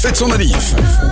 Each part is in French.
fête son manif.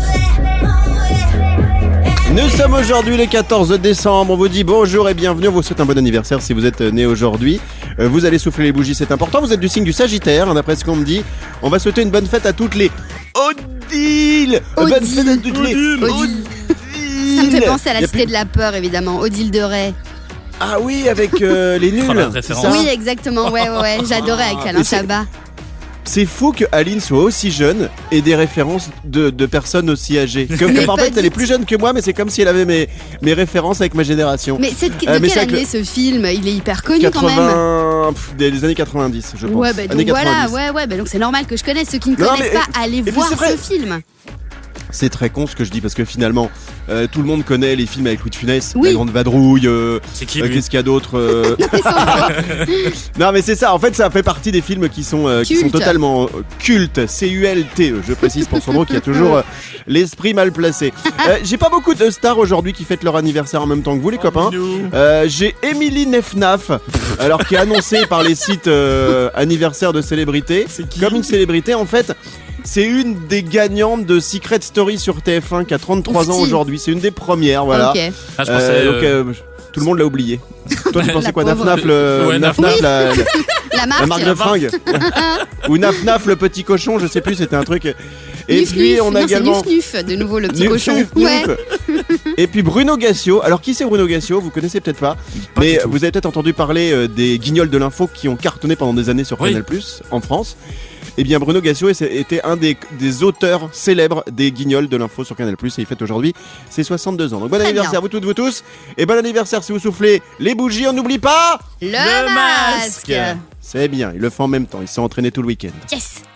Nous sommes aujourd'hui le 14 décembre, on vous dit bonjour et bienvenue, on vous souhaite un bon anniversaire si vous êtes né aujourd'hui. Vous allez souffler les bougies, c'est important, vous êtes du signe du Sagittaire, d'après ce qu'on me dit. On va souhaiter une bonne fête à toutes les Odile. Bonne fête à toutes les Odile. Ça me fait penser à la Cité de la Peur, évidemment, Odile de Ray. Ah oui, avec les nuls. Oui, exactement, ouais, j'adorais avec Alain Chabat. C'est fou que Aline soit aussi jeune et des références de personnes aussi âgées. En fait, elle est plus jeune que moi, mais c'est comme si elle avait mes références avec ma génération. Mais c'est de quelle année ce film? Il est hyper connu quand même. Des années 90, je pense. Ouais, bah, donc voilà, donc c'est normal que je connaisse. Ceux qui ne connaissent pas, allez voir ce film. C'est très con ce que je dis parce que finalement tout le monde connaît les films avec Louis de Funès, La Grande Vadrouille, c'est qui, qu'est-ce qu'il y a d'autre Non mais c'est ça, en fait ça fait partie des films qui sont totalement cultes, C-U-L-T-E, je précise pour son nom qui a toujours l'esprit mal placé. J'ai pas beaucoup de stars aujourd'hui qui fêtent leur anniversaire en même temps que vous les copains. J'ai Émilie Nefnaf, alors qui est annoncée par les sites anniversaire de célébrités, comme une célébrité en fait. C'est une des gagnantes de Secret Story sur TF1 qui a 33 ans aujourd'hui. C'est une des premières, voilà. Okay. Ah, je pensais, tout le monde l'a oublié. Toi, tu pensais quoi, Nafnaf, Nafnaf, la marque de fringues ou Nafnaf, le petit cochon, je sais plus, c'était un truc. Et Nuf, puis on a également Nuf Nuf, de nouveau le petit cochon. Nuf. Et puis Bruno Gassio. Alors qui c'est Bruno Gassio? Vous connaissez peut-être pas, mais vous avez peut-être entendu parler des Guignols de l'info qui ont cartonné pendant des années sur Canal+ en France. Eh bien Bruno Gassio était un des auteurs célèbres des Guignols de l'info sur Canal+, et il fête aujourd'hui ses 62 ans. Donc bon anniversaire à vous toutes, vous tous, et bon anniversaire si vous soufflez les bougies. On n'oublie pas le masque. C'est bien, ils le font en même temps, ils se sont entraînés tout le week-end. Yes.